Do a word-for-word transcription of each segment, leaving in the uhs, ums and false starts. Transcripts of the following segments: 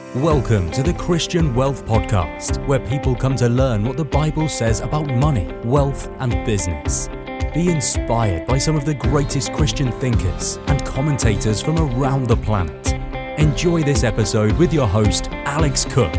Welcome to the Christian Wealth Podcast, where people come to learn what the Bible says about money, wealth, and business. Be inspired by some of the greatest Christian thinkers and commentators from around the planet. Enjoy this episode with your host, Alex Cook.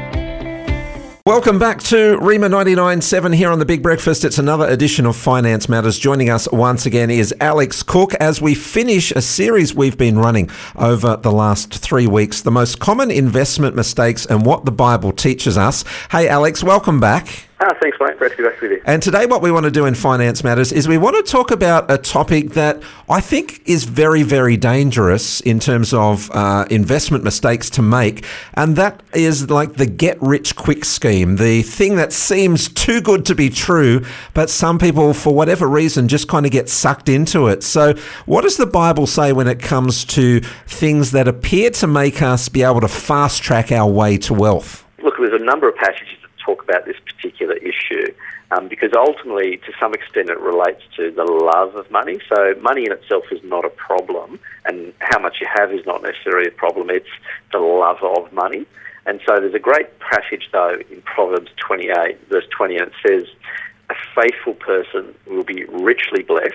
Welcome back to Rhema ninety-nine point seven here on The Big Breakfast. It's another edition of Finance Matters. Joining us once again is Alex Cook as we finish a series we've been running over the last three weeks, the most common investment mistakes and what the Bible teaches us. Hey Alex, welcome back. Ah, thanks, mate. Great to be back with you. And today what we want to do in Finance Matters is we want to talk about a topic that I think is very, very dangerous in terms of uh, investment mistakes to make, and that is like the get-rich-quick scheme, the thing that seems too good to be true, but some people, for whatever reason, just kind of get sucked into it. So what does the Bible say when it comes to things that appear to make us be able to fast-track our way to wealth? Look, there's a number of passages talk about this particular issue um, because ultimately, to some extent, it relates to the love of money. So money in itself is not a problem, and how much you have is not necessarily a problem. It's the love of money. And so there's a great passage, though, in Proverbs twenty-eight, verse twenty, and it says, "A faithful person will be richly blessed,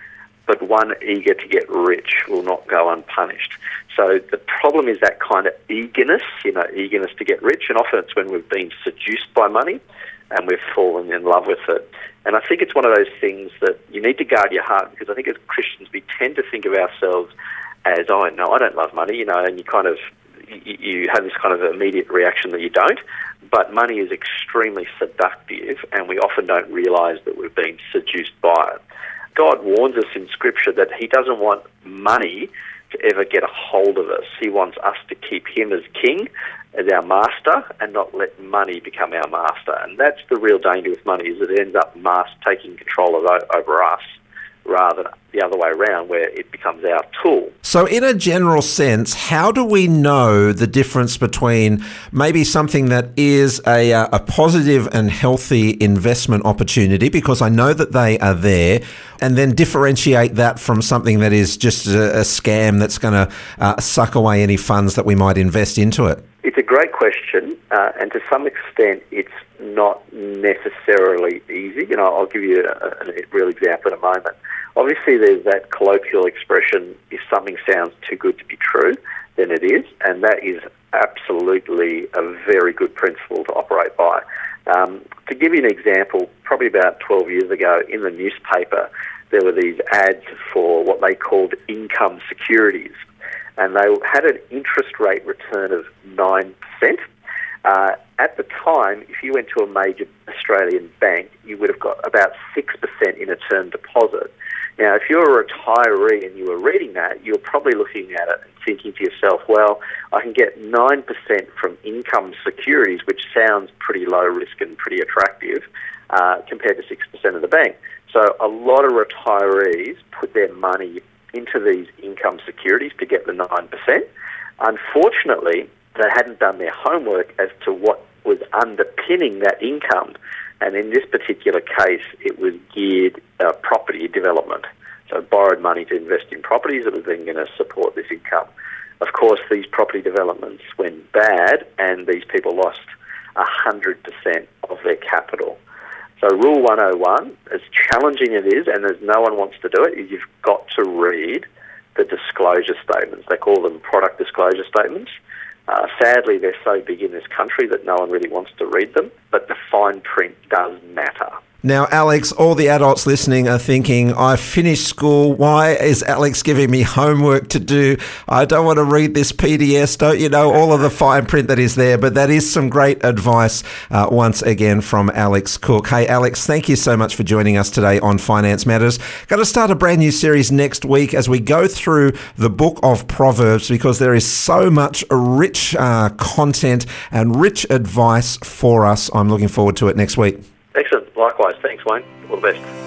but one eager to get rich will not go unpunished." So the problem is that kind of eagerness, you know, eagerness to get rich, and often it's when we've been seduced by money and we've fallen in love with it. And I think it's one of those things that you need to guard your heart, because I think as Christians we tend to think of ourselves as, oh, no, I don't love money, you know, and you kind of, you, you have this kind of immediate reaction that you don't. But money is extremely seductive, and we often don't realise that we've been seduced by it. God warns us in Scripture that he doesn't want money to ever get a hold of us. He wants us to keep him as king, as our master, and not let money become our master. And that's the real danger with money, is it ends up mas- taking control of over us, rather than the other way around, where it becomes our tool. So in a general sense, how do we know the difference between maybe something that is a, a positive and healthy investment opportunity, because I know that they are there, and then differentiate that from something that is just a, a scam that's going to uh, suck away any funds that we might invest into it? It's a great question, uh, and to some extent it's not necessarily easy. You know, I'll give you a, a real example in a moment. Obviously, there's that colloquial expression, if something sounds too good to be true, then it is, and that is absolutely a very good principle to operate by. Um, to give you an example, probably about twelve years ago in the newspaper, there were these ads for what they called income securities, and they had an interest rate return of nine percent. Uh, at the time, if you went to a major Australian bank, you would have got about six percent in a term deposit. Now, if you're a retiree and you were reading that, you're probably looking at it and thinking to yourself, well, I can get nine percent from income securities, which sounds pretty low risk and pretty attractive, uh, compared to six percent of the bank. So a lot of retirees put their money into these income securities to get the nine percent. Unfortunately, they hadn't done their homework as to what was underpinning that income. And in this particular case, it was geared uh, property development. So borrowed money to invest in properties that was then going to support this income. Of course, these property developments went bad, and these people lost one hundred percent of their capital. So Rule one oh one, as challenging as it is, and as no one wants to do it, is you've got to read the disclosure statements. They call them product disclosure statements. Uh, sadly, they're so big in this country that no one really wants to read them, but the fine print does matter. Now, Alex, all the adults listening are thinking, I've finished school. Why is Alex giving me homework to do? I don't want to read this P D S. Don't you know all of the fine print that is there? But that is some great advice uh, once again from Alex Cook. Hey, Alex, thank you so much for joining us today on Finance Matters. Going to start a brand new series next week as we go through the book of Proverbs, because there is so much rich uh, content and rich advice for us. I'm looking forward to it next week. Excellent. Likewise. Thanks, Wayne. All the best.